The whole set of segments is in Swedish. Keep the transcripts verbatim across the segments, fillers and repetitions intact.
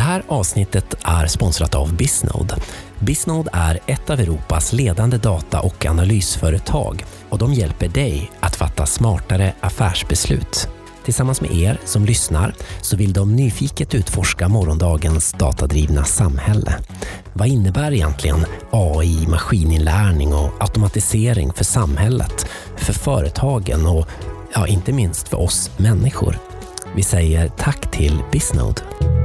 här avsnittet är sponsrat av Bisnode. Bisnode är ett av Europas ledande data- och analysföretag och de hjälper dig att fatta smartare affärsbeslut. Tillsammans med er som lyssnar så vill de nyfiket utforska morgondagens datadrivna samhälle. Vad innebär egentligen A I, maskininlärning och automatisering för samhället, för företagen och ja, inte minst för oss människor? Vi säger tack till Bisnode.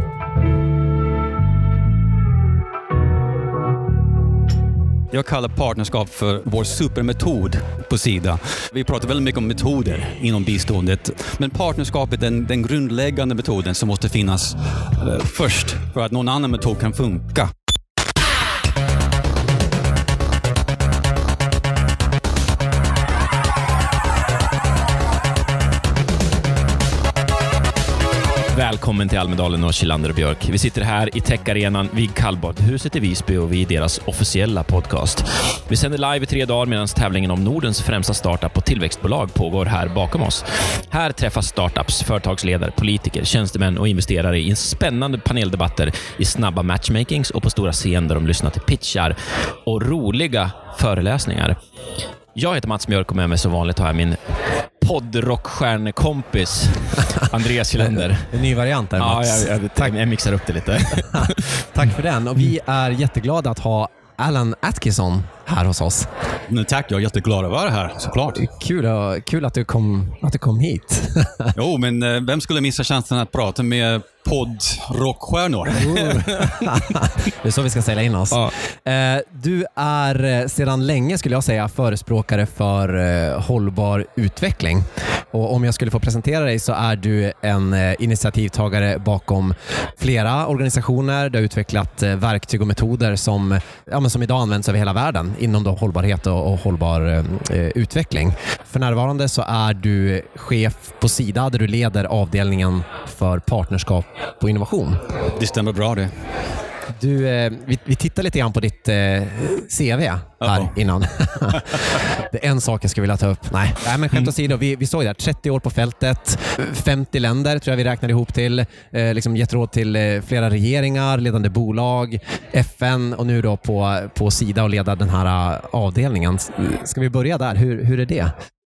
Jag kallar partnerskap för vår supermetod på Sida. Vi pratar väldigt mycket om metoder inom biståndet. Men partnerskap är den, den grundläggande metoden som måste finnas eh, först för att någon annan metod kan funka. Välkommen till Almedalen och Kilander och Björk. Vi sitter här i Tech-arenan vid Kallbadhuset i Visby och vi är deras officiella podcast. Vi sänder live i tre dagar medan tävlingen om Nordens främsta startup och tillväxtbolag pågår här bakom oss. Här träffas startups, företagsledare, politiker, tjänstemän och investerare i spännande paneldebatter, i snabba matchmakings och på stora scener där de lyssnar till pitchar och roliga föreläsningar. Jag heter Mats Björk och med mig som vanligt har jag min poddrockstjärnekompis Andreas Kilander. En ny variant där, Mats. Ja, jag, jag, jag mixar upp det lite. Tack för den. Och vi är jätteglada att ha Alan Atkinson här hos oss. Men tack, jag är jätteglad att vara här, såklart. Kul, kul att, du kom, att du kom hit. Jo, men vem skulle missa chansen att prata med poddrockstjärnor? Det är så vi ska sälja in oss. Ja. Du är sedan länge, skulle jag säga, förespråkare för hållbar utveckling. Och om jag skulle få presentera dig så är du en initiativtagare bakom flera organisationer. Du har utvecklat verktyg och metoder som, ja, men som idag används över hela världen inom då hållbarhet och, och hållbar eh, utveckling. För närvarande så är du chef på Sida där du leder avdelningen för partnerskap och innovation. Det stämmer bra det. Du, eh, vi, vi tittar lite grann på ditt eh, C V här Uh-oh. innan. Det är en sak jag skulle vilja ta upp. Nej, Nej men skämt åsido, vi, vi såg där trettio år på fältet, femtio länder tror jag vi räknade ihop till, eh, liksom gett råd till eh, flera regeringar, ledande bolag, F N och nu då på, på Sida och leda den här avdelningen. Ska vi börja där? Hur, hur är det?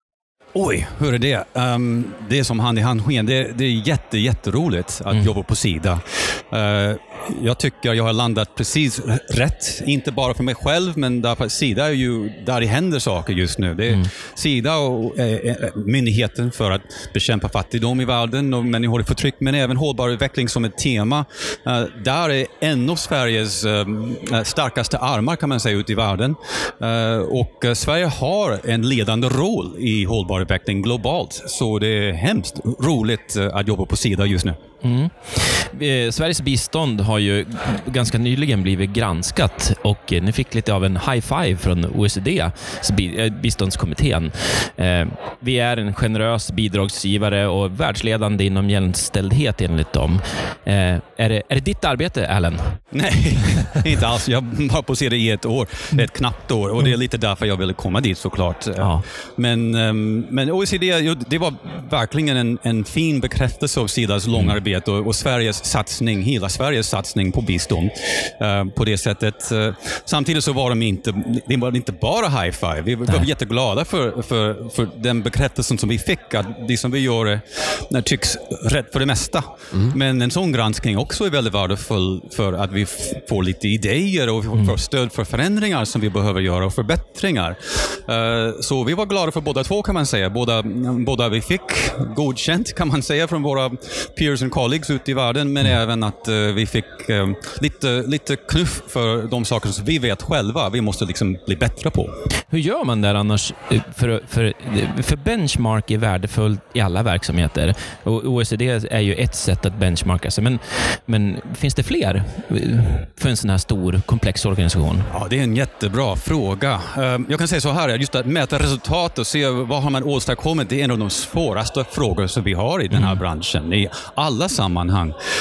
Oj, hur är det? Um, det är som hand i hand sken. Det, det är jätte, jätteroligt att mm. jobba på Sida. Uh, jag tycker jag har landat precis rätt. Inte bara för mig själv, men därför Sida är ju där det händer saker just nu. Det är mm. Sida och äh, myndigheten för att bekämpa fattigdom i världen och människor i förtryck, men även hållbar utveckling som ett tema. Uh, där är en av Sveriges uh, starkaste armar kan man säga ut i världen. Uh, och uh, Sverige har en ledande roll i hållbar utveckling globalt. Så det är hemskt roligt uh, att jobba på Sida just nu. Mm. Sveriges bistånd har ju ganska nyligen blivit granskat och ni fick lite av en high five från O E C D, biståndskommittén. Vi är en generös bidragsgivare och världsledande inom jämställdhet enligt dem. Är det, är det ditt arbete, Alan? Nej, inte alls. Jag var på C D i ett år, ett knappt år och det är lite därför jag ville komma dit såklart. Ja. Men, men O E C D, det var verkligen en, en fin bekräftelse av Sidas långa arbete och, och Sveriges satsning, hela Sveriges satsning på bistånd uh, på det sättet. Uh, samtidigt så var de inte, det var inte bara high five. Vi var Nej. jätteglada för, för, för den bekräftelsen som vi fick, att det som vi gör uh, tycks rätt för det mesta. Mm. Men en sån granskning också är väldigt värdefull för att vi f- får lite idéer och mm. får stöd för förändringar som vi behöver göra och förbättringar. Uh, så vi var glada för båda två kan man säga. Båda, båda vi fick godkänt kan man säga från våra peers and colleagues ute i världen, men mm. även att uh, vi fick uh, lite, lite knuff för de saker som vi vet själva vi måste liksom bli bättre på. Hur gör man där annars? För, för, för benchmark är värdefullt i alla verksamheter och O E C D är ju ett sätt att benchmarka sig, men, men finns det fler för en sån här stor komplex organisation? Ja, det är en jättebra fråga. Jag kan säga så här, just att mäta resultat och se vad har man åstadkommit, det är en av de svåraste frågor som vi har i den här mm. branschen i alla sammanhang.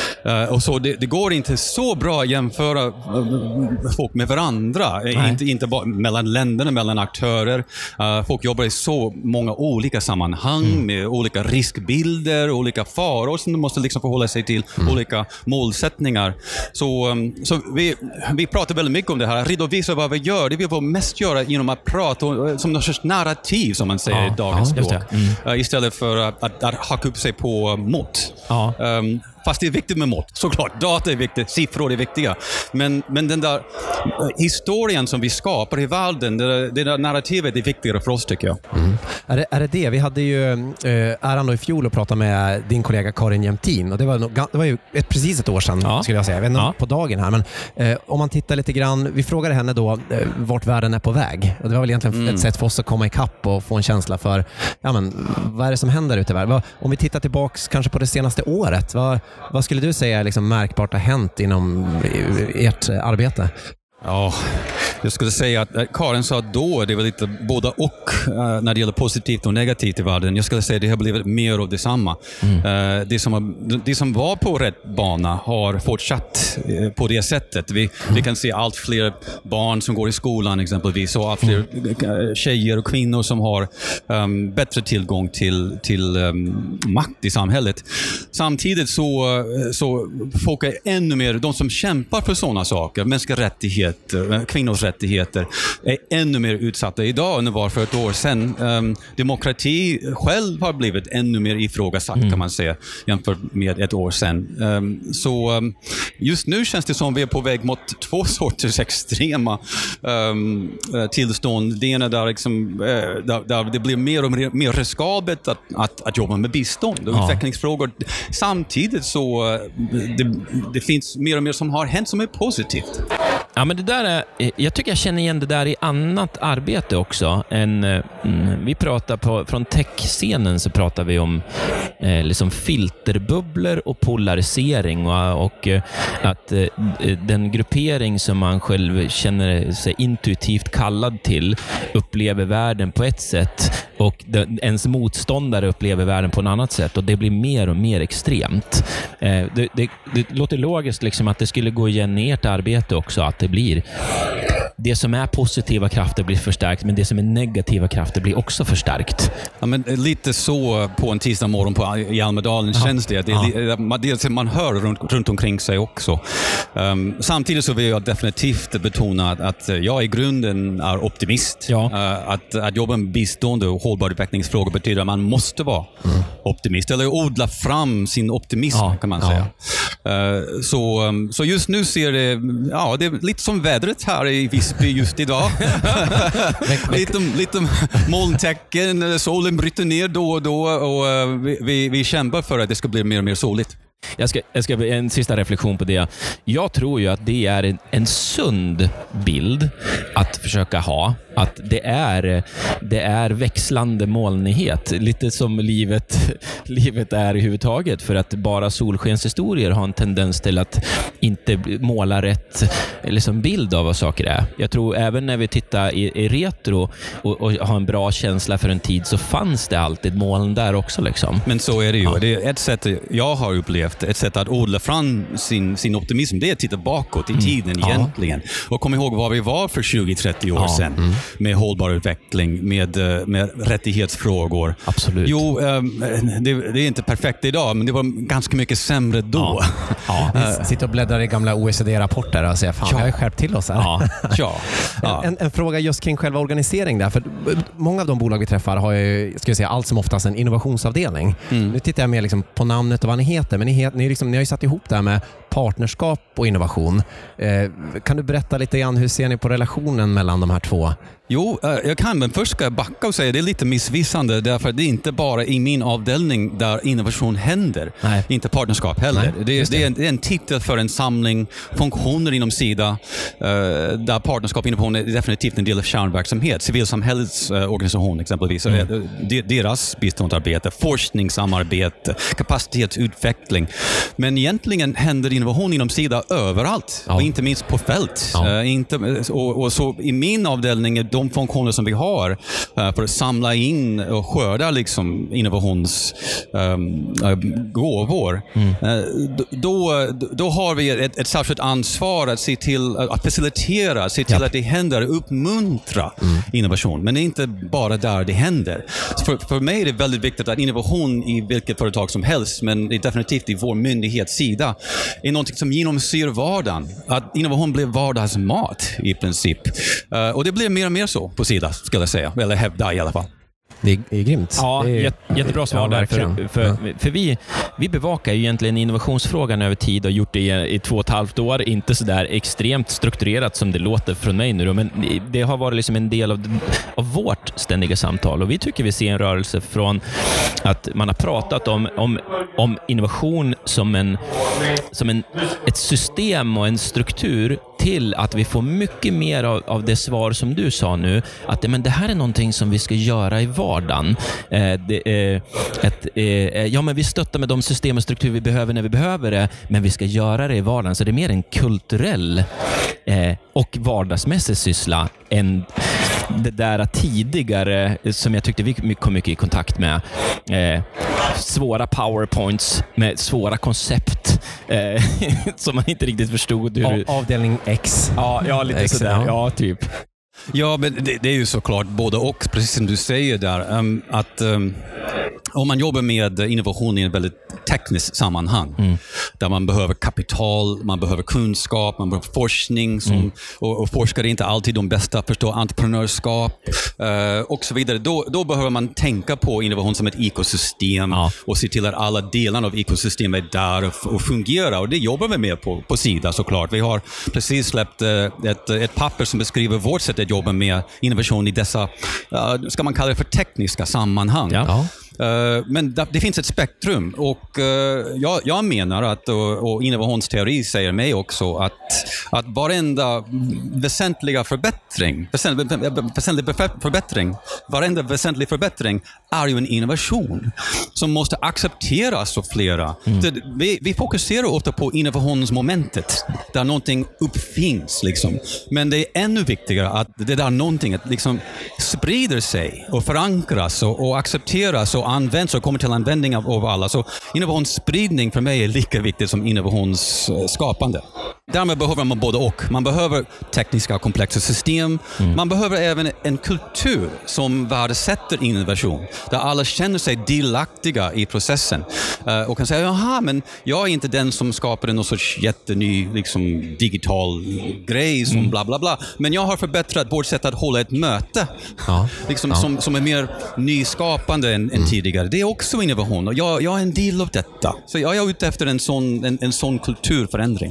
Uh, och så det, det går inte så bra att jämföra uh, folk med varandra. Uh, inte, inte bara mellan länderna, mellan aktörer. Uh, folk jobbar i så många olika sammanhang mm. med olika riskbilder, olika faror som de måste liksom förhålla sig till, mm. olika målsättningar. Så, um, så vi, vi pratar väldigt mycket om det här. Redovisa vad vi gör. Det vi får mest göra genom att prata uh, som någon sorts narrativ, som man säger ja, i dagens ja, språk. Mm. Uh, istället för att, att, att hacka upp sig på mått. Ja. Um, Fast det är viktigt med mått, såklart. Data är viktigt, siffror är viktiga. Men, men den där historien som vi skapar i världen, det, det där narrativet är viktigare för oss, tycker jag. Mm. Är, det, är det det? Vi hade ju äh, äran då i fjol att prata med din kollega Karin Jämtin. Och det var, nog, det var ju ett, precis ett år sedan, ja. skulle jag säga. Jag vet inte ja. på dagen här. Men äh, om man tittar lite grann, vi frågade henne då äh, vart världen är på väg. Och det var väl egentligen mm. ett sätt för oss att komma ikapp och få en känsla för ja, men, vad är det som händer ute i världen. Om vi tittar tillbaks kanske på det senaste året, vad Vad skulle du säga liksom märkbart har hänt inom ert arbete? Ja, jag skulle säga att Karin sa då, det var lite båda och uh, när det gäller positivt och negativt i världen. Jag skulle säga att det har blivit mer av detsamma. Mm. Uh, det, som har, det som var på rätt bana har fortsatt uh, på det sättet. Vi, mm. vi kan se allt fler barn som går i skolan exempelvis, och allt fler mm. tjejer och kvinnor som har um, bättre tillgång till, till um, makt i samhället. Samtidigt så, så folk är ännu mer, de som kämpar för sådana saker, mänskliga rättigheter, kvinnors rättigheter, är ännu mer utsatta idag än det var för ett år sedan. Um, demokrati själv har blivit ännu mer ifrågasatt mm. kan man säga, jämfört med ett år sedan. Um, så um, just nu känns det som vi är på väg mot två sorters extrema um, tillstånd. Det ena där, liksom, uh, där, där det blir mer och mer, mer riskabelt att, att, att jobba med bistånd och ja. utvecklingsfrågor. Samtidigt så uh, det, det finns mer och mer som har hänt som är positivt. Ja, men det där är, jag tycker jag känner igen det där i annat arbete också. En, mm, vi pratar på, från tech-scenen så pratar vi om eh, liksom filterbubblor och polarisering och, och eh, att eh, den gruppering som man själv känner sig intuitivt kallad till upplever världen på ett sätt och den, ens motståndare upplever världen på ett annat sätt, och det blir mer och mer extremt. Eh, det, det, det låter logiskt liksom att det skulle gå igen i ert arbete också, att det blir det som är positiva krafter blir förstärkt, men det som är negativa krafter blir också förstärkt. Ja, men lite så på en tisdag morgon på, i Almedalen ja. känns det. Det är, ja. man, det man hör runt, runt omkring sig också. Um, samtidigt så vill jag definitivt betona att, att jag i grunden är optimist. Ja. Uh, att, att jobba med bistånd och hållbar utvecklingsfrågor betyder att man måste vara mm. optimist, eller odla fram sin optimism ja. kan man säga. Ja. Uh, så, um, så just nu ser det, ja, det är lite som vädret här i Visby just idag. lite, lite molntäcken, solen bryter ner då och då, och uh, vi, vi, vi kämpar för att det ska bli mer och mer soligt. Jag ska, jag ska en sista reflektion på det. Jag tror ju att det är en, en sund bild att försöka ha. Att det är, det är växlande molnighet. Lite som livet, livet är i huvudtaget. För att bara solskenshistorier har en tendens till att inte måla rätt liksom bild av vad saker är. Jag tror även när vi tittar i, i retro och, och har en bra känsla för en tid, så fanns det alltid moln där också. Liksom. Men så är det ju. Ja. Det är ett sätt jag har upplevt, ett sätt att odla fram sin, sin optimism, det är att titta bakåt i tiden mm. egentligen. Ja. Och kom ihåg vad vi var för tjugo till trettio år ja. sedan. Mm. Med hållbar utveckling, med, med rättighetsfrågor. Absolut. Jo, det, det är inte perfekt idag, men det var ganska mycket sämre då. Ja. Ja. Vi sitter och bläddrar i gamla O E C D-rapporter och säger, fan, ja. vi har skärpt till oss här. Ja. Ja. Ja. En, en fråga just kring själva organisering där, för många av de bolag vi träffar har ju, ska jag säga, allt som oftast en innovationsavdelning. Mm. Nu tittar jag mer liksom på namnet och vad ni heter, men ni, het, ni, liksom, ni har ju satt ihop det här med partnerskap och innovation. Eh, kan du berätta lite grann, hur ser ni på relationen mellan de här två? Jo, jag kan, men först ska jag backa och säga att det är lite missvisande, därför att det är inte bara i min avdelning där innovation händer. Nej. Inte partnerskap heller. Nej, det, är, det. Det, är en, det är en titel för en samling funktioner inom Sida, där partnerskap och innovation är definitivt en del av kärnverksamhet. Civilsamhällets organisation exempelvis, mm. deras biståndsarbete, forskningssamarbete, kapacitetsutveckling. Men egentligen händer innovation inom Sida överallt. Ja. Och inte minst på fält. Ja. Uh, inte, och, och så i min avdelning är de funktioner som vi har uh, för att samla in och skörda liksom innovationsgåvor. Um, uh, mm. uh, då, då har vi ett, ett särskilt ansvar att se till att facilitera, se till ja. att det händer, uppmuntra mm. innovation. Men det är inte bara där det händer. För, för mig är det väldigt viktigt att innovation i vilket företag som helst, men det är definitivt i vår myndighetssida, är något som genomsyrar vardagen. Att innovation blir vardagsmat i princip. Uh, och det blir mer och mer så på Sida, skulle jag säga. Eller hävda i alla fall. Det är, det är grymt. Ja, det är, jätte, jättebra svar ja, där. För, för, ja. för vi, vi bevakar ju egentligen innovationsfrågan över tid och gjort det i, i två och ett halvt år. Inte så där extremt strukturerat som det låter från mig nu. Men det har varit liksom en del av, av vårt ständiga samtal. Och vi tycker vi ser en rörelse från att man har pratat om, om, om innovation som, en, som en, ett system och en struktur till att vi får mycket mer av, av det svar som du sa nu. Att men det här är någonting som vi ska göra i vardagen. Eh, det, eh, ett, eh, ja, men vi stöttar med de system och strukturer vi behöver när vi behöver det, men vi ska göra det i vardagen. Så det är mer en kulturell eh, och vardagsmässig syssla än det där tidigare som jag tyckte vi kom mycket i kontakt med. Eh, svåra powerpoints med svåra koncept eh, som man inte riktigt förstod. Hur... Av, avdelning X. Ja, ja lite X, sådär. Ja, typ. Ja, men det, det är ju såklart både och, precis som du säger där. Um, att um, om man jobbar med innovation i en väldigt tekniskt sammanhang, mm. där man behöver kapital, man behöver kunskap, man behöver forskning, som, mm. och, och forskare är inte alltid de bästa, förstår entreprenörskap uh, och så vidare. Då, då behöver man tänka på innovation som ett ekosystem ja. och se till att alla delar av ekosystemet är där och, och fungerar. Och det jobbar vi med på, på Sida såklart. Vi har precis släppt uh, ett, ett papper som beskriver vårt sätt att jobba med innovation i dessa, uh, ska man kalla det för tekniska sammanhang. Ja. Uh, men det finns ett spektrum och uh, jag, jag menar att, och, och innovationsteori säger mig också att, att varenda väsentliga förbättring, väsentlig, väsentlig förbättring, varenda väsentlig förbättring är ju en innovation som måste accepteras av flera. Mm. Det, vi, vi fokuserar ofta på innovationsmomentet där någonting uppfinns liksom. Men det är ännu viktigare att det där någonting liksom sprider sig och förankras och, och accepteras och används och kommer till användning av, av alla. Så innovationsspridning för mig är lika viktigt som innovationsskapande. Därmed behöver man både och. Man behöver tekniska komplexa system. Mm. Man behöver även en kultur som värdesätter innovation. Där alla känner sig delaktiga i processen. Uh, och kan säga, jaha, men jag är inte den som skapade någon sorts jätteny liksom, digital grej som mm. bla bla bla. Men jag har förbättrat vårt sätt att hålla ett möte. Ja. Liksom, ja. Som, som är mer nyskapande än, än mm. tidigare. Det är också innovation. Och jag, jag är en del av detta. Så jag är ute efter en sån, en, en sån kulturförändring.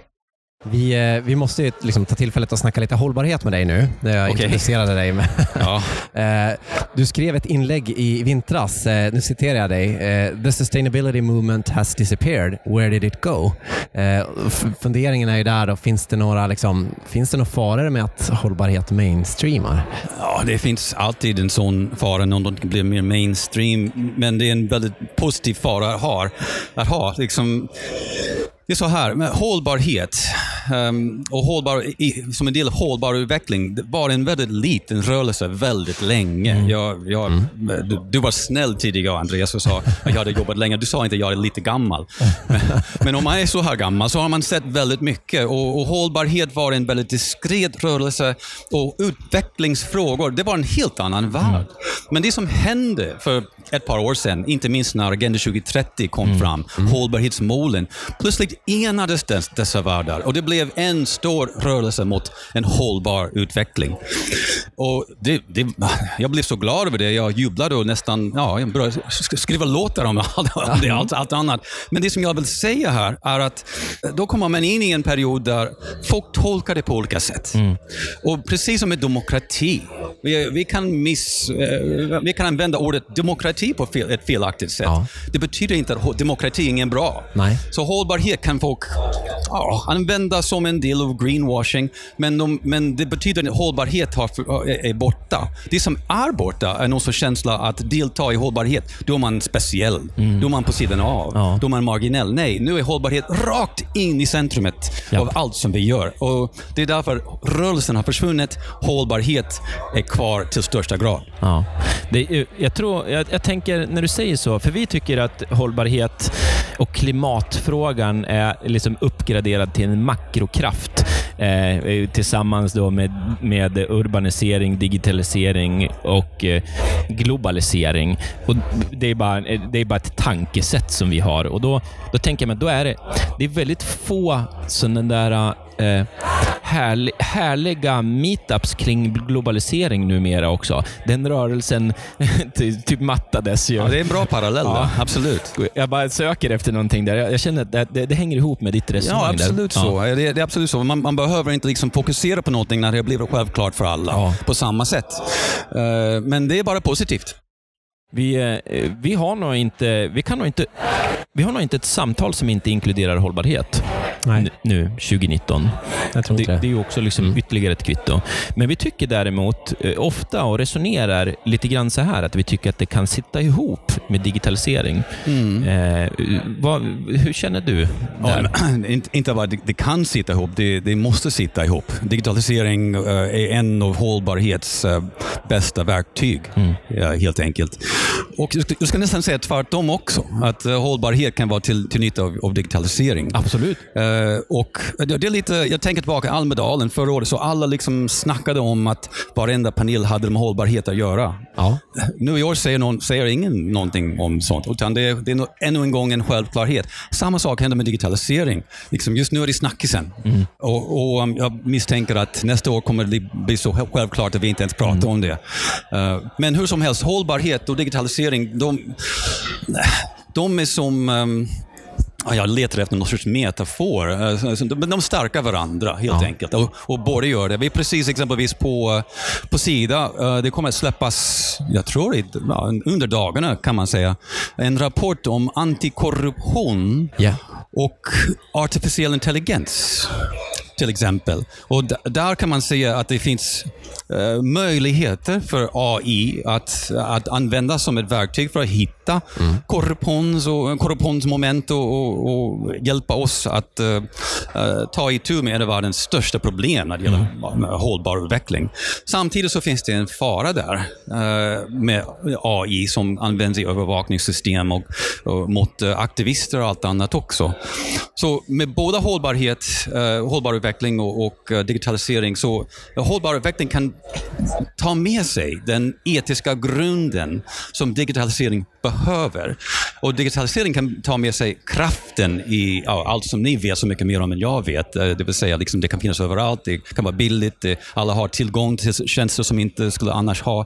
Vi, vi måste ju liksom ta tillfället att snacka lite hållbarhet med dig nu. När jag okay. introducerade dig med. Ja. Du skrev ett inlägg i vintras. Nu citerar jag dig. The sustainability movement has disappeared. Where did it go? Funderingen är ju där då. Finns det några, liksom, finns det några faror med att hållbarhet mainstreamar? Ja, det finns alltid en sån fara när något blir mer mainstream. Men det är en väldigt positiv fara att ha. Att ha liksom... Det är så här, med hållbarhet um, och hållbar, i, som en del av hållbar utveckling, det var en väldigt liten rörelse väldigt länge. Mm. Jag, jag, mm. du, du var snäll tidigare, Andreas, och sa att jag hade jobbat länge. Du sa inte att jag är lite gammal. Men, men om man är så här gammal så har man sett väldigt mycket. Och, och hållbarhet var en väldigt diskret rörelse. Och utvecklingsfrågor, det var en helt annan värld. Mm. Men det som hände för ett par år sedan, inte minst när Agenda tjugo trettio kom mm. fram, mm. hållbarhetsmålen, plötsligt enades dess, dessa världar och det blev en stor rörelse mot en hållbar utveckling. Och det, det, jag blev så glad över det. Jag jublade och nästan ja, jag började skriva låtar om allt, det, allt, allt annat. Men det som jag vill säga här är att då kommer man in i en period där folk tolkar det på olika sätt. Mm. Och precis som med demokrati. Vi, vi, kan miss, vi kan använda ordet demokrati på fel, ett felaktigt sätt. Ja. Det betyder inte att demokrati är ingen bra. Nej. Så hållbarhet kan folk ja, använda som en del av greenwashing. Men, de, men det betyder att hållbarhet har, är borta. Det som är borta är någon sorts känsla att delta i hållbarhet. Då är man speciell. Mm. Då är man på sidan av. Ja. Då är man marginell. Nej, nu är hållbarhet rakt in i centrumet ja. av allt som vi gör. Och det är därför rörelsen har försvunnit. Hållbarhet är kvar till största grad. Ja. Det, jag, tror, jag, jag tänker när du säger så, för vi tycker att hållbarhet och klimatfrågan är liksom uppgraderad till en makrokraft eh, tillsammans då med, med urbanisering, digitalisering och eh, globalisering. Och det är bara, det är bara ett tankesätt som vi har. Och då, då tänker jag mig, då är det, det är väldigt få sådana där eh, härli, härliga meetups kring globalisering numera också. Den rörelsen typ mattades ju. Ja, det är en bra parallell, ja. Absolut. Jag bara söker efter någonting där. Jag, jag känner att det, det, det hänger ihop med ditt resonemang. Ja, absolut där. så. Ja. Det, det är absolut så. Man, man behöver inte liksom fokusera på någonting när det blir självklart för alla ja. på samma sätt. Uh, men det är bara positivt. Vi, vi har nog inte, vi kan nog inte, vi har nog inte ett samtal som inte inkluderar hållbarhet. Nej. Nu tjugonitton. Jag tror det, det. det är ju också liksom mm. ytterligare ett kvitto. Men vi tycker däremot eh, ofta och resonerar lite grann så här att vi tycker att det kan sitta ihop med digitalisering. Mm. Eh, vad, hur känner du där? Ja, inte, inte bara det, det kan sitta ihop, det, det måste sitta ihop. Digitalisering uh, är en av hållbarhets uh, bästa verktyg, mm. ja, helt enkelt. Och jag ska, jag ska nästan säga tvärtom också, att uh, hållbarhet kan vara till, till nytta av, av digitalisering. Absolut. Uh, och det är lite, jag tänker tillbaka i Almedalen förra året, så alla liksom snackade om att varenda panel hade med hållbarhet att göra. Ja. Nu i år säger, någon, säger ingen någonting om sånt, utan det är, det är ännu en gång en självklarhet. Samma sak händer med digitalisering. Liksom just nu är det snackisen. Mm. Och, och jag misstänker att nästa år kommer det bli så självklart att vi inte ens pratar mm. om det. Uh, men hur som helst, hållbarhet och digitalisering, de, de är som... Um, jag letar efter någon sorts metafor. Men de stärker varandra helt ja. enkelt. Och, och båda gör det. Vi är precis exempelvis på, på Sida. Det kommer att släppas, jag tror ja, under dagarna kan man säga, en rapport om antikorruption yeah. och artificiell intelligens. Till exempel. Och d- där kan man säga att det finns uh, möjligheter för A I att, att användas som ett verktyg för att hitta mm. korruptions och, korruptionsmoment och, och, och hjälpa oss att uh, uh, ta itu med en av världens största problem när det gäller mm. hållbar utveckling. Samtidigt så finns det en fara där uh, med A I som används i övervakningssystem och, och mot uh, aktivister och allt annat också. Så med båda hållbarhet, uh, hållbar utveckling och, och uh, digitalisering, så uh, hållbar utveckling kan ta med sig den etiska grunden som digitalisering behöver. Och digitalisering kan ta med sig kraften i ja, allt som ni vet så mycket mer om än jag vet. Uh, det vill säga liksom, det kan finnas överallt, det kan vara billigt, det, alla har tillgång till tjänster som inte skulle annars ha.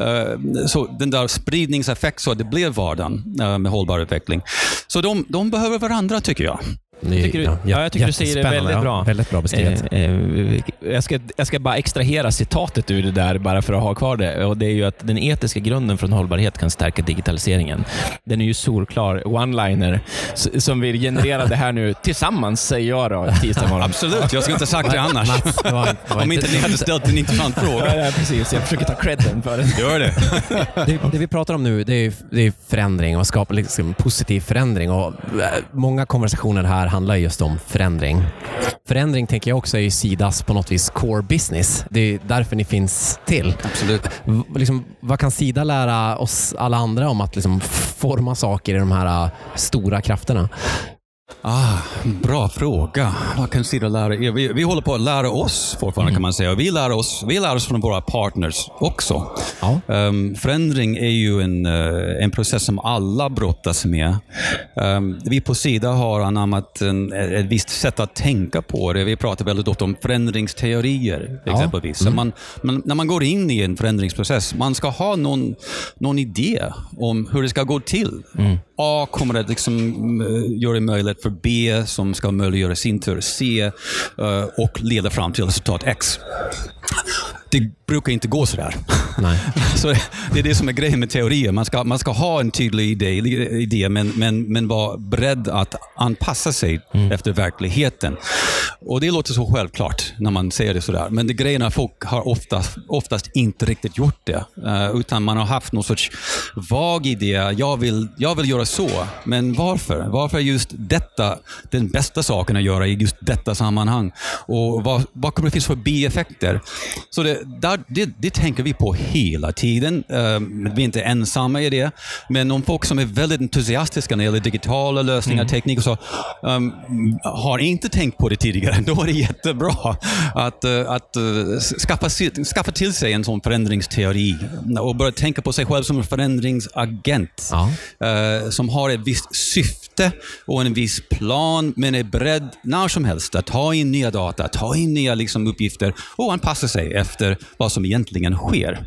Uh, så den där spridningseffekt, så det blir vardagen uh, med hållbar utveckling. Så de, de behöver varandra, tycker jag. Det, tycker du, ja, ja, jag tycker du säger det väldigt bra. Ja, väldigt bra beskrivet. Eh, eh, jag, ska, jag ska bara extrahera citatet ur det där bara för att ha kvar det. Och det är ju att den etiska grunden från hållbarhet kan stärka digitaliseringen. Den är ju solklar one-liner som vi genererade här nu tillsammans, säger jag då, tisdag morgon. Absolut, jag skulle inte sagt det annars. Mats, det var, det var om inte ni hade ställt en intressant fråga. Ja, precis. Jag försöker ta credden för det. Gör det. det. Det vi pratar om nu, det är, det är förändring och skapa liksom positiv förändring. Och många konversationer här handlar just om förändring. Förändring tänker jag också är ju Sidas på något vis core business. Det är därför ni finns till. Absolut. V- liksom, vad kan Sida lära oss alla andra om att liksom forma saker i de här stora krafterna? Ah, bra fråga. Vad kan Sida lära er? Vi, vi håller på att lära oss fortfarande, mm. kan man säga. Vi lär oss, vi lär oss från våra partners också. Ja. Um, förändring är ju en, uh, en process som alla brottas med. Um, vi på Sida har anammat en, ett visst sätt att tänka på det. Vi pratar väldigt ofta om förändringsteorier, exempelvis. Ja. Mm. Man, man, när man går in i en förändringsprocess, man ska ha någon, någon idé om hur det ska gå till. Mm. A kommer att liksom, uh, göra det möjligt istället för B som ska möjliggöra sin tur C uh, och leda fram till resultat X. Det brukar inte gå så där. Nej. Så det är det som är grejen med teorier. Man ska, man ska ha en tydlig idé, idé men, men, men vara beredd att anpassa sig mm. efter verkligheten. Och det låter så självklart när man säger det sådär. Men det grejen är att folk har oftast, oftast inte riktigt gjort det. Uh, utan man har haft någon sorts vag idé. Jag vill, jag vill göra så. Men varför? Varför är just detta den bästa saken att göra i just detta sammanhang? Och vad, vad kommer det finnas för bieffekter? Så det, där, det, det tänker vi på hela tiden. Uh, vi är inte ensamma i det. Men om folk som är väldigt entusiastiska när det gäller digitala lösningar, mm. teknik och så, um, har inte tänkt på det tidigare, då är det jättebra att, uh, att uh, skaffa, skaffa till sig en sån förändringsteori och börja tänka på sig själv som en förändringsagent ja. uh, som har ett visst syfte och en viss plan, men är beredd när som helst att ta in nya data, ta in nya liksom, uppgifter och anpassa sig efter vad som egentligen sker.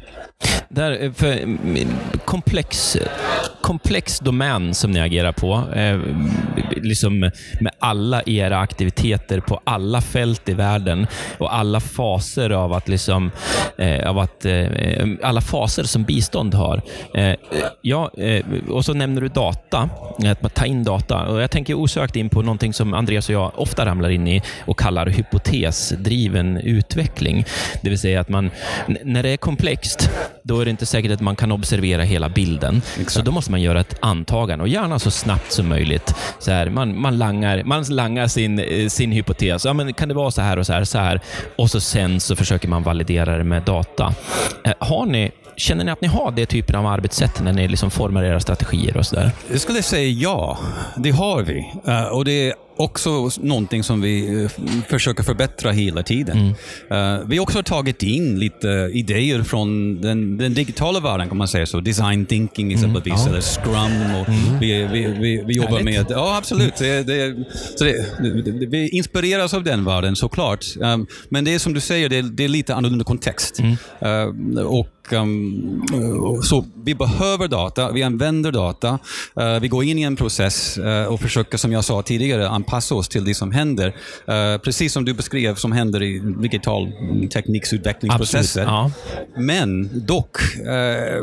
Där, för komplex, komplex domän som ni agerar på, eh, liksom med alla era aktiviteter på alla fält i världen och alla faser av att liksom, eh, av att eh, alla faser som bistånd har. Eh, ja, eh, och så nämner du data, att man tar in data. Och jag tänker osökt in på någonting som Andreas och jag ofta ramlar in i och kallar hypotesdriven utveckling. Det vill säga att man, när det är komplext, då är det inte säkert att man kan observera hela bilden. Exakt. Så då måste man göra ett antagande och gärna så snabbt som möjligt. Så här, man, man langar, man langar sin, sin hypotes. Ja, men kan det vara så här och så här, så här? Och så sen så försöker man validera det med data. Eh, har ni Känner ni att ni har det typen av arbetssätt när ni liksom formar era strategier och sådär? Jag skulle säga ja, det har vi. Uh, och det är också någonting som vi försöker förbättra hela tiden. Mm. Uh, vi har också tagit in lite idéer från den, den digitala världen, kan man säga så. Design thinking exempelvis, mm. ja. eller Scrum. Och mm. vi, vi, vi, vi jobbar med... Ja, absolut. Det, det, så det, det, vi inspireras av den världen, såklart. Um, men det är som du säger, det, det är lite annorlunda kontext. Mm. Uh, och Um, så vi behöver data, vi använder data, uh, vi går in i en process uh, och försöker, som jag sa tidigare, anpassa oss till det som händer. Uh, precis som du beskrev som händer i digital tekniksutvecklingsprocesser. Ja. Men dock, uh,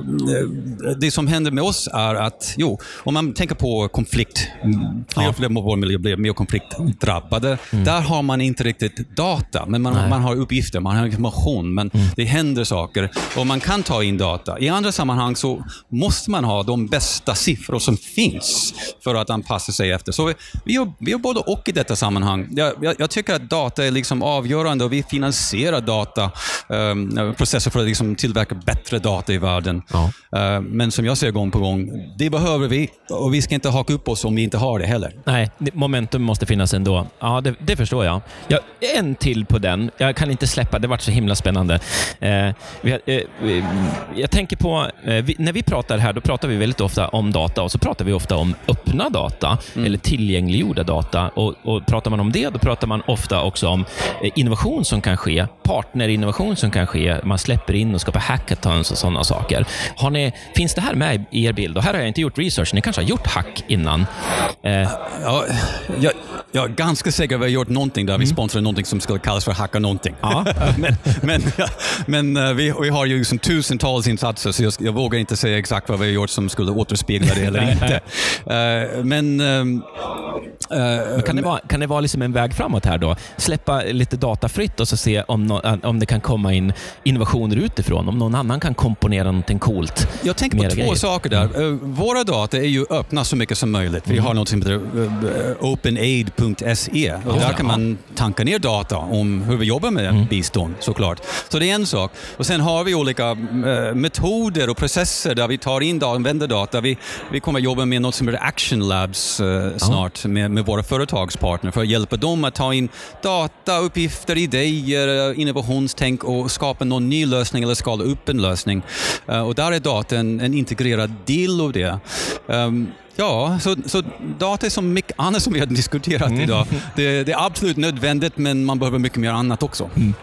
det som händer med oss är att, jo, om man tänker på konflikt, fler och fler av vår miljö blir mer konfliktdrabbade. Mm. Där har man inte riktigt data, men man, man har uppgifter, man har information, men mm. det händer saker och man kan ta in data. I andra sammanhang så måste man ha de bästa siffror som finns för att anpassa sig efter. Så vi, vi, har, vi har både och i detta sammanhang. Jag, jag, jag tycker att data är liksom avgörande och vi finansierar data um, processer för att liksom tillverka bättre data i världen. Ja. Uh, men som jag ser gång på gång, det behöver vi och vi ska inte haka upp oss om vi inte har det heller. Nej, momentum måste finnas ändå. Ja, det, det förstår jag. jag. En till på den. Jag kan inte släppa, det var så himla spännande. Uh, vi har, uh, vi, Jag tänker på, vi, när vi pratar här, då pratar vi väldigt ofta om data och så pratar vi ofta om öppna data mm. eller tillgängliggjorda data och, och pratar man om det, då pratar man ofta också om innovation som kan ske, partnerinnovation som kan ske, man släpper in och skapar hackathons och sådana saker. Har ni, finns det här med i er bild? Och här har jag inte gjort research, ni kanske har gjort hack innan. Eh. Ja, jag, jag är ganska säker att vi har gjort någonting där mm. vi sponsrar någonting som skulle kallas för hacka någonting. Ja. men men, ja, men vi, vi har ju som tusentals insatser så jag, jag vågar inte säga exakt vad vi har gjort som skulle återspegla det eller inte. Uh, men, um, uh, men kan det vara, kan det vara liksom en väg framåt här då? Släppa lite data fritt och så se om, no, om det kan komma in innovationer utifrån, om någon annan kan komponera någonting coolt. Jag tänker på två grejer. saker där. Mm. Uh, våra data är ju öppna så mycket som möjligt. Vi mm. har något som heter uh, open aid punkt se och oh, där kan ja. man tanka ner data om hur vi jobbar med mm. bistånd, såklart. Så det är en sak. Och sen har vi olika uh, metoder och processer där vi tar in och använder data. Vi, vi kommer att jobba med något som heter Action Labs uh, snart ja. med, med våra företagspartner för att hjälpa dem att ta in data, uppgifter, idéer, innovationstänk och skapa någon ny lösning eller skala upp en lösning. Uh, och där är data en, en integrerad del av det. Um, Ja, så, så data är som mycket annat som vi har diskuterat mm. idag. Det, det är absolut nödvändigt, men man behöver mycket mer annat också. Mm.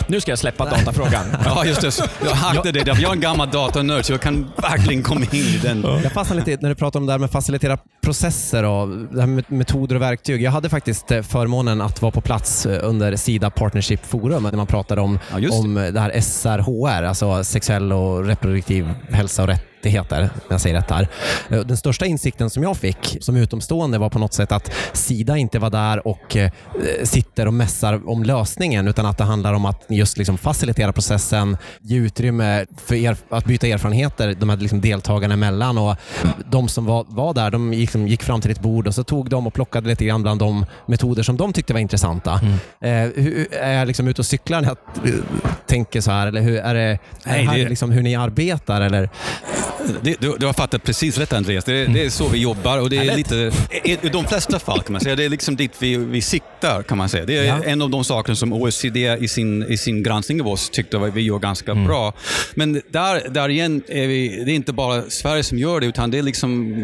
Nu ska jag släppa datafrågan. Ja, just det. Jag hackade det. Jag är en gammal datanörd så jag kan verkligen komma in i den. Jag fastnar lite när du pratar om det här med facilitera processer och det här med metoder och verktyg. Jag hade faktiskt förmånen att vara på plats under Sida Partnership Forum när man pratade om, ja, det. om det här S R H R, alltså sexuell och reproduktiv hälsa och rätt. Det heter, när jag säger rätt här. Den största insikten som jag fick som utomstående var på något sätt att Sida inte var där och eh, sitter och mässar om lösningen, utan att det handlar om att just liksom facilitera processen, ge utrymme för er, att byta erfarenheter de här liksom deltagarna emellan, och de som var, var där, de gick, liksom, gick fram till ett bord och så tog de och plockade lite grann bland de metoder som de tyckte var intressanta. Mm. Eh, hur, är jag liksom ute och cyklar när jag uh, tänker så här, eller hur är det, är Nej, det här det... Liksom hur ni arbetar, eller? Det, du, du har fattat precis rätt, Andreas. Det, det är så vi jobbar och det är lite, i, i de flesta fall kan man säga, det är liksom dit vi, vi siktar, kan man säga. Det är ja. en av de saker som O E C D i sin, i sin granskning av oss tyckte att vi gör ganska mm. bra. Men där, där igen är vi, det är inte bara Sverige som gör det, utan det är liksom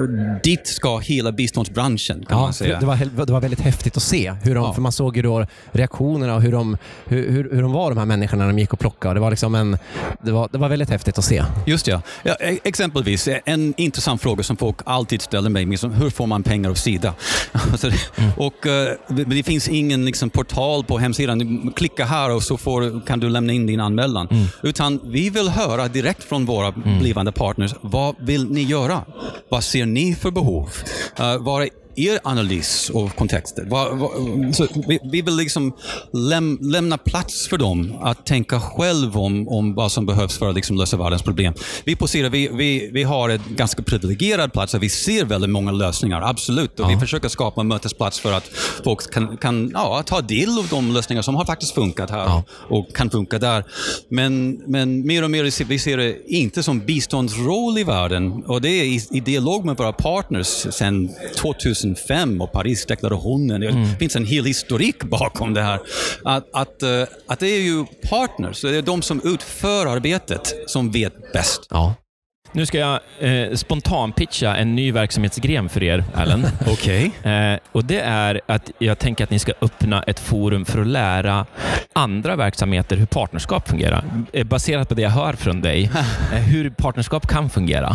dit ska hela biståndsbranschen, kan ja, man säga. Det var, det var väldigt häftigt att se hur de, ja. för man såg ju då reaktionerna och hur de, hur, hur, hur de var, de här människorna, när de gick och plockade. Det var liksom en, det var, det var väldigt häftigt att se. Just ja. ja Exempelvis, en intressant fråga som folk alltid ställer mig, liksom, hur får man pengar av Sida? Alltså, mm. och, uh, det finns ingen liksom, portal på hemsidan. Klicka här och så får, kan du lämna in din anmälan. Mm. Utan vi vill höra direkt från våra mm. blivande partners, vad vill ni göra? Vad ser ni för behov? Uh, vad är er analys av kontexter? Va, va, så vi, vi vill liksom läm, lämna plats för dem att tänka själv om, om vad som behövs för att liksom lösa världens problem. Vi på Sida, vi, vi, vi har en ganska privilegierad plats där vi ser väldigt många lösningar, absolut. Och ja. vi försöker skapa en mötesplats för att folk kan, kan ja, ta del av de lösningar som har faktiskt funkat här ja. och kan funka där. Men, men mer och mer vi ser det inte som biståndsroll i världen, och det är i, i dialog med våra partners sedan tjugohundrafem och Parisdeklarationen. Det mm. finns en hel historik bakom det här. Att, att, att det är ju partners, det är de som utför arbetet som vet bäst. Ja. Nu ska jag eh, spontan pitcha en ny verksamhetsgren för er, Allen. Okej. Okay. Eh, och det är att jag tänker att ni ska öppna ett forum för att lära andra verksamheter hur partnerskap fungerar. Eh, baserat på det jag hör från dig. Eh, hur partnerskap kan fungera.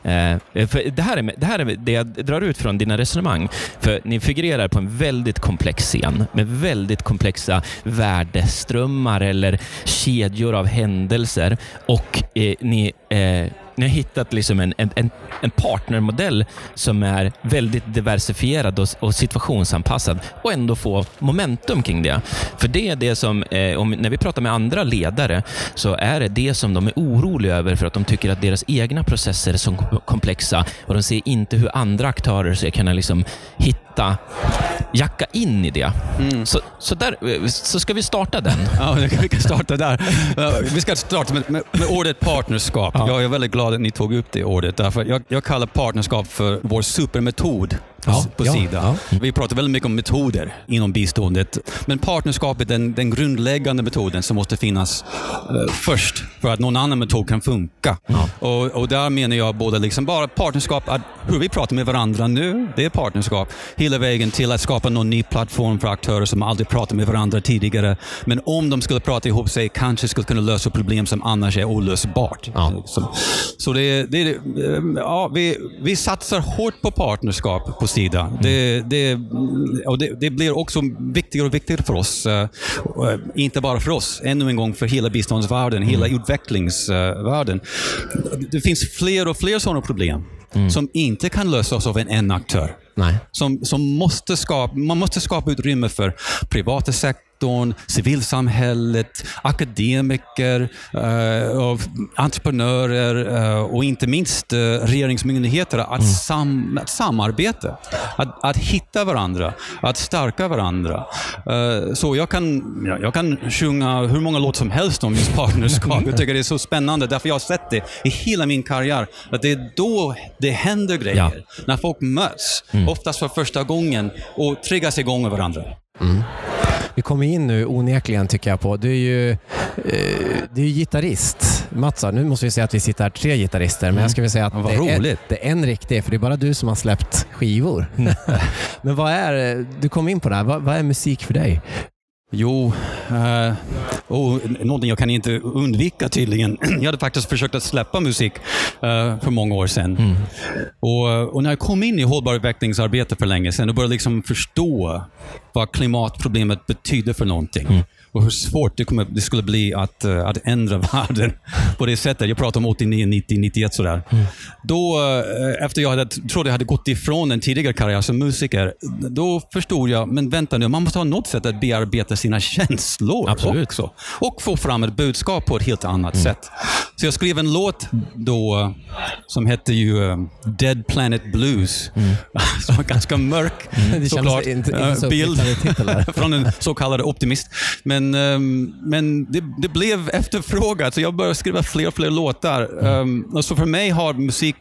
Eh, för det, här är, det här är det jag drar ut från dina resonemang. För ni figurerar på en väldigt komplex scen med väldigt komplexa värdeströmmar eller kedjor av händelser. Och eh, ni... Eh, Ni har hittat liksom en, en, en partnermodell som är väldigt diversifierad och, och situationsanpassad och ändå få momentum kring det. För det är det som, eh, om, när vi pratar med andra ledare, så är det det som de är oroliga över, för att de tycker att deras egna processer är så komplexa och de ser inte hur andra aktörer ska kunna liksom hitta, jacka in i det. Mm. Så, så, där, så ska vi starta den. Ja, vi kan starta där. Vi ska starta med, med, med ordet partnerskap. Ja. Jag är väldigt glad att ni tog upp det ordet. Därför jag, jag kallar partnerskap för vår supermetod ja, på ja, Sida. Ja. Vi pratar väldigt mycket om metoder inom biståndet. Men partnerskap är den, den grundläggande metoden som måste finnas uh, först för att någon annan metod kan funka. Ja. Och, och där menar jag både liksom bara partnerskap, att hur vi pratar med varandra nu, det är partnerskap. Hela vägen till att skapa någon ny plattform för aktörer som aldrig pratat med varandra tidigare. Men om de skulle prata ihop sig, kanske skulle kunna lösa problem som annars är olösbart. Ja. Så, så det, det, ja, vi, vi satsar hårt på partnerskap på Sida. Mm. Det, det, och det, det blir också viktigare och viktigare för oss. Uh, inte bara för oss, ännu en gång för hela biståndsvärlden, hela mm. utvecklingsvärlden. Det finns fler och fler sådana problem mm. som inte kan lösas av en, en aktör. Nej. Som, som måste skapa, man måste skapa utrymme för privata sektorn, civilsamhället, akademiker, uh, och entreprenörer uh, och inte minst uh, regeringsmyndigheter att, mm. sam, att samarbeta, att, att hitta varandra, att stärka varandra. Uh, så jag kan, jag kan sjunga hur många låtar som helst om just partnerskap. Jag tycker det är så spännande, därför jag har sett det i hela min karriär, att det är då det händer grejer. Ja. När folk möts. Mm. Oftast för första gången och triggas igång med varandra. Mm. Vi kommer in nu onekligen tycker jag på. Du är ju, eh, du är ju gitarrist. Mats, nu måste vi säga att vi sitter här tre gitarrister. Men mm. jag ska väl säga att det är, det är en riktig, för det är bara du som har släppt skivor. Men vad är, du kom in på det här, vad, vad är musik för dig? Jo, uh, och någonting jag kan inte undvika tydligen. Jag hade faktiskt försökt att släppa musik uh, för många år sedan. Mm. Och, och när jag kom in i hållbar utvecklingsarbete för länge sedan och började liksom förstå vad klimatproblemet betyder för någonting. Mm. Och hur svårt det, kommer, det skulle bli att, uh, att ändra världen på det sättet. Jag pratar om åttionio, nittio, nittioett sådär. Mm. Då, uh, efter jag hade, trodde jag hade gått ifrån en tidigare karriär som musiker, då förstod jag, men vänta nu, man måste ha något sätt att bearbeta sina känslor. Absolut. Också. Och få fram ett budskap på ett helt annat mm. sätt. Så jag skrev en låt då som hette ju uh, Dead Planet Blues. Mm. Som var ganska mörk. Mm. Det såklart. Inte, inte så bild från en så kallad optimist. Men, um, men det, det blev efterfrågat, så jag började skriva fler och fler låtar. Mm. Um, och så för mig har musik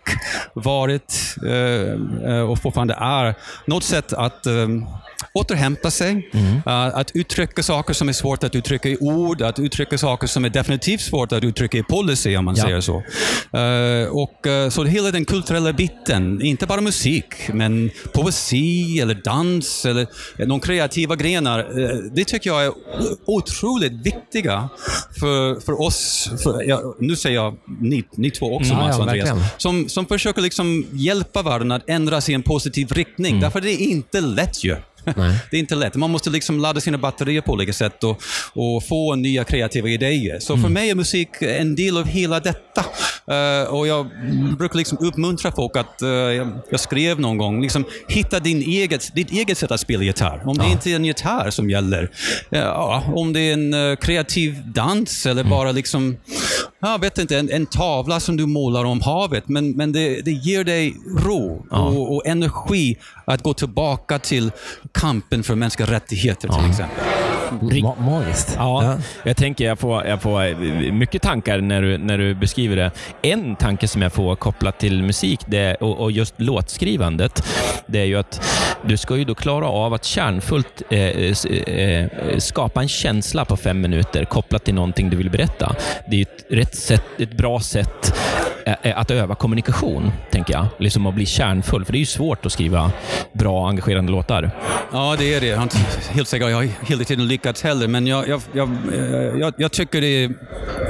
varit uh, och fortfarande är något sätt att um, återhämta sig, mm. uh, att uttrycka saker som är svårt att uttrycka i ord, att uttrycka saker som är definitivt svårt att uttrycka i policy, om man ja. säger så. Uh, och uh, så hela den kulturella biten, inte bara musik, men poesi eller dans eller de kreativa grenar, uh, det tycker jag är otroligt viktiga för, för oss, för, ja, nu säger jag ni, ni två också, mm, Mats och Andreas, som, som försöker liksom hjälpa världen att ändras i en positiv riktning, mm. därför det är inte lätt ju. Nej. Det är inte lätt. Man måste liksom ladda sina batterier på olika sätt och, och få nya kreativa idéer. Så mm. för mig är musik en del av hela detta. Uh, och jag brukar liksom uppmuntra folk att, uh, jag, jag skrev någon gång, liksom, hitta din eget, ditt eget sätt att spela gitarr. Om ja. det inte är en gitarr som gäller. Ja, om det är en uh, kreativ dans eller mm. bara liksom, jag vet inte, en, en tavla som du målar om havet. Men, men det, det ger dig ro ja. och, och energi att gå tillbaka till kampen för mänskliga rättigheter till ja. exempel. Ma- magiskt. Ja, ja, jag tänker jag får, jag får mycket tankar när du, när du beskriver det. En tanke som jag får kopplat till musik det, och, och just låtskrivandet, det är ju att du ska ju då klara av att kärnfullt eh, eh, skapa en känsla på fem minuter kopplat till någonting du vill berätta. Det är ju ett, rätt sätt, ett bra sätt att öva kommunikation, tänker jag. Liksom att bli kärnfull. För det är ju svårt att skriva bra, engagerande låtar. Ja, det är det. Jag har inte helt säkert, jag har hela tiden lyckats heller. Men jag, jag, jag, jag, jag tycker det är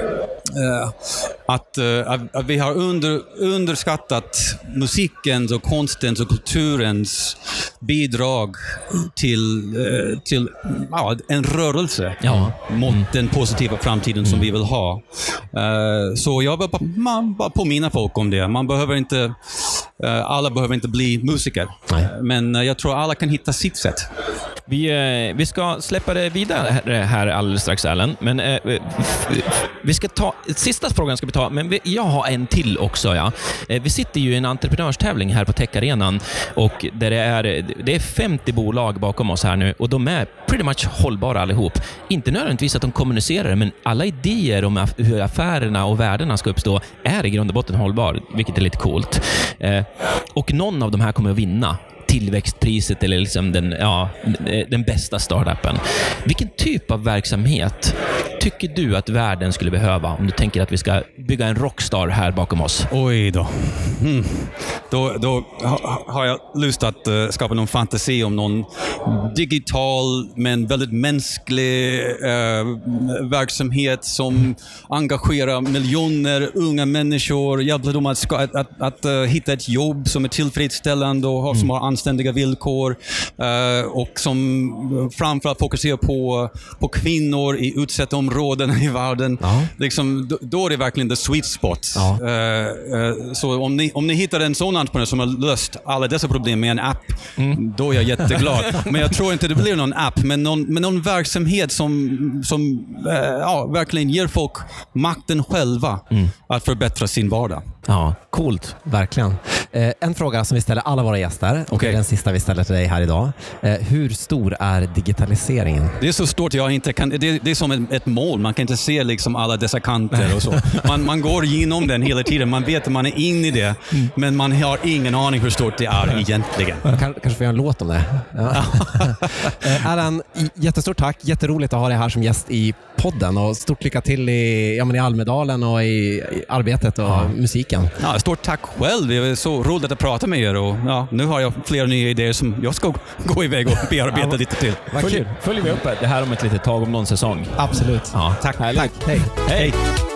Uh, att, uh, att vi har under, underskattat musikens och konstens och kulturens bidrag till, uh, till uh, en rörelse ja. mot mm. den positiva framtiden mm. som vi vill ha. Uh, så jag vill bara, man, bara påminna folk om det. Man behöver inte, uh, alla behöver inte bli musiker. Nej. Men uh, jag tror alla kan hitta sitt sätt. Vi, uh, vi ska släppa det vidare här alldeles strax, Allen. Men uh, vi ska ta sista frågan ska vi ta, men vi, jag har en till också. Ja. Vi sitter ju i en entreprenörstävling här på Tech-arenan och där det är, det är femtio bolag bakom oss här nu och de är pretty much hållbara allihop. Inte nödvändigtvis att de kommunicerar, men alla idéer om hur affärerna och värdena ska uppstå är i grund och botten hållbar, vilket är lite coolt. Och någon av de här kommer att vinna tillväxtpriset eller liksom den, ja, den bästa startupen. Vilken typ av verksamhet tycker du att världen skulle behöva om du tänker att vi ska bygga en rockstar här bakom oss? Oj då. Mm. Då, då har jag lust att uh, skapa någon fantasi om någon digital men väldigt mänsklig uh, verksamhet som engagerar miljoner unga människor, hjälper dem att, ska, att, att, att uh, hitta ett jobb som är tillfredsställande och har, mm. som har anständiga villkor uh, och som framförallt fokuserar på, på kvinnor i utsatta områden i världen. Ja. Liksom, då, då är det verkligen the sweet spot. Ja. Uh, uh, så om ni, om ni hittar en sån entreprenör som har löst alla dessa problem med en app, mm. då är jag jätteglad. Men jag tror inte det blir någon app, men någon, men någon verksamhet som, som uh, ja, verkligen ger folk makten själva mm. att förbättra sin vardag. Ja, coolt. Verkligen. Eh, en fråga som vi ställer alla våra gäster, och okay. den sista vi ställer till dig här idag. Eh, hur stor är digitaliseringen? Det är så stort, jag inte kan, det, det är som ett, ett mål. Man kan inte se liksom alla dessa kanter och så. Man, man går igenom den hela tiden. Man vet att man är inne i det, mm. men man har ingen aning hur stort det är egentligen. Kan, kanske får göra en låt om det. Ja. eh, Allen, jättestort tack. Jätteroligt att ha dig här som gäst i podden och stort lycka till i, ja, men i Almedalen och i, i arbetet och ja. musiken. veckan. Ja, stort tack själv. Det är så roligt att prata med er. Och, ja, nu har jag flera nya idéer som jag ska gå iväg och bearbeta lite till. Följer, följer vi upp det här om ett litet tag, om någon säsong? Absolut. Ja. Tack. Härligt. Tack. Hej. Hej. Hej.